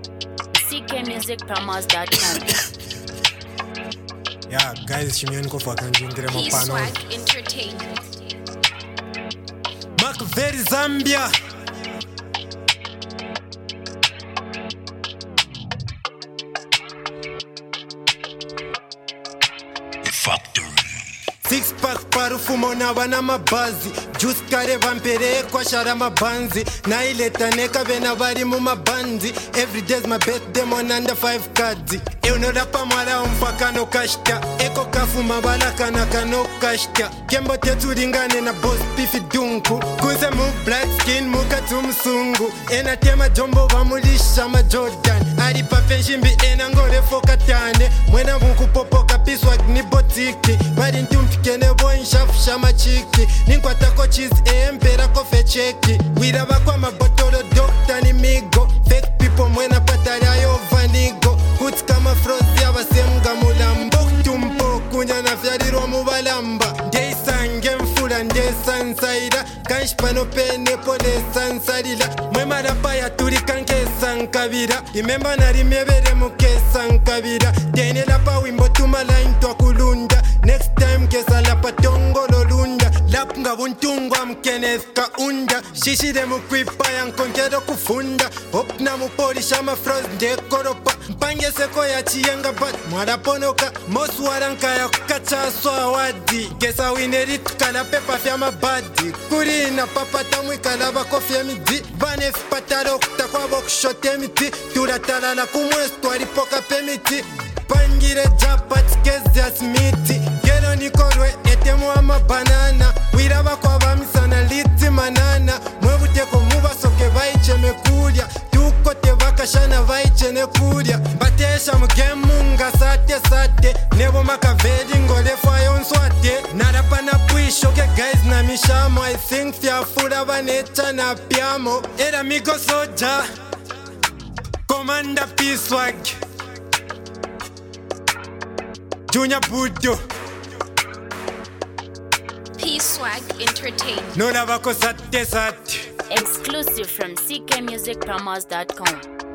ckmusicpromos.com. Yeah, guys, Shimion ko for kanjingire mapano. P-Swag Entertainment. Makveri Zambia. Factory. Six pack parufumo na wana mabazi Juice kare vampere kwa shara mabanzi Na ileta neka vena vari mu mabandi Every day's my birthday mon under 5 cards Euno rapa mwara umfaka no kashta Eko kafu mabalaka na kano kashta Kembo tetu ringane na boss pifi dunku Kuze mu black skin muka tumsungu Ena tema jombo vamulisha ma Jordan Ari pape shimbi ena ngore foka tane Mwena munku popoka P-Swag ni botiki Bari ntumpikene boy nshafusha machiki Ninkwatako cheese empera kofe cheki Wiraba kwa mabotolo dokta ni migo Fake people mwena patarayo vanigo Kuti kama frozi abasemga mulambo Tumpo kunya na fyariro mubalamba Ndeisange mfula ndesansaira Kanshpano pene pole sansalila Mwema rapa ya turi kanke sankabira Imemba nari mebere muke sankabira Dene rapa wimbo tumalain twa kulunda Next time kesa lapa tongolo lunda Lap nga buntungwa mkeneth ka unda Shishide mukwipa yankonkero kufunda Hop na mupolisha mafroz ndekoropa Mpange seko ya chiyenga bat mwaraponoka Mosu waranka ya kukacha swa wadi Kesa wineri tukala pepa fya mabadi Kuri na papa tamwi kalaba kofye midi Banef pataro kutakwa bokushote miti Turatalala kumwestu waripoka pemiti Pangire japat kezi ya smiti Gero nikorwe etemu ama banana Wiraba kwa vamisana liti manana Mwebuteko mubasoke vaiche mekulia Tukote vakashana vaiche nekulia Batesha mugemunga sate sate Nebo makaveli ngolefa yonswate Narapa na puishoke guys na mishamo I think fyafura vanecha na piamo Era migo soja Commander P-Swag Junior Budo P-Swag Entertainment. Nona vako sate sate Exclusive from ckmusicpromos.com.